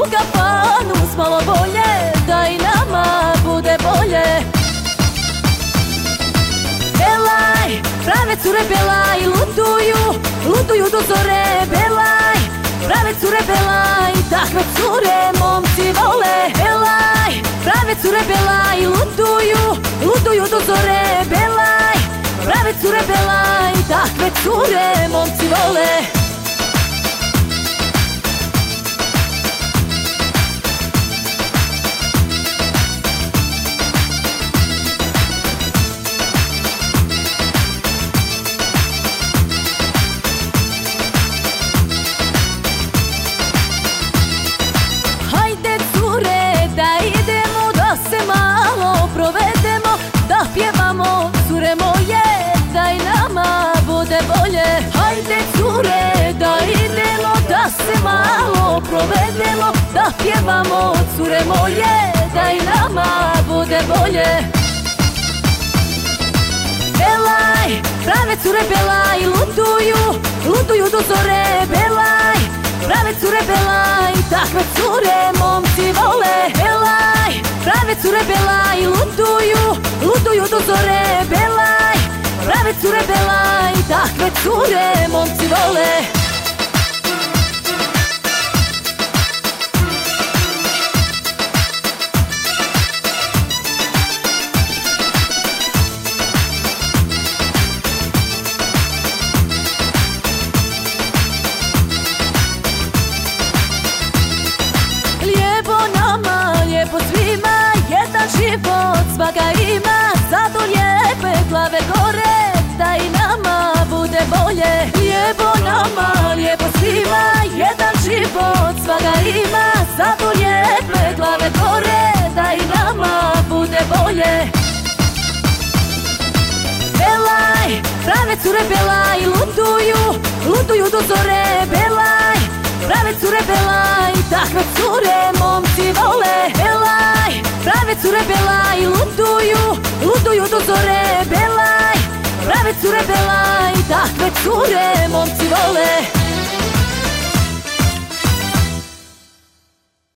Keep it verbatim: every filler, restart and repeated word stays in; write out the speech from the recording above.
kafanu s malo bolje, da i nama bude bolje. Belaj, prave cure belaj, lutuju, lutuju do zore. Belaj, prave cure belaj, takve cure momci vole. Belaj, prave cure belaj, lutuju, lutuju do zore. Belaj, prave cure belaj, takve cure momci vole. Cure moje, da i nama bude bolje. Hajde cure, da idemo, da se malo provedemo, da pjevamo. Cure moje, da i nama bude bolje. Belaj, prave cure belaj, lutuju, lutuju do zore. Belaj, prave cure belaj, takve cure momci vole. Belaj, prave cure belaj, lutuju, lutuju do zore. Belaj, prave cure belaj, takve cure momci vole. Lijepo nama, lijepo svima, jedan život svaka ima. Zato lijepe glave gore, da i nama bude bolje. Lijepo nama, lijepo svima, jedan život svaka ima. Zato lijepe glave gore, da i nama bude bolje. Belaj, prave cure belaj, lutuju, lutuju do zore. Belaj, prave cure belaj, takve cure momci vole. Belaj, prave cure belaj, lutuju, lutuju do zore. Belaj, prave cure belaj, takve cure momci vole.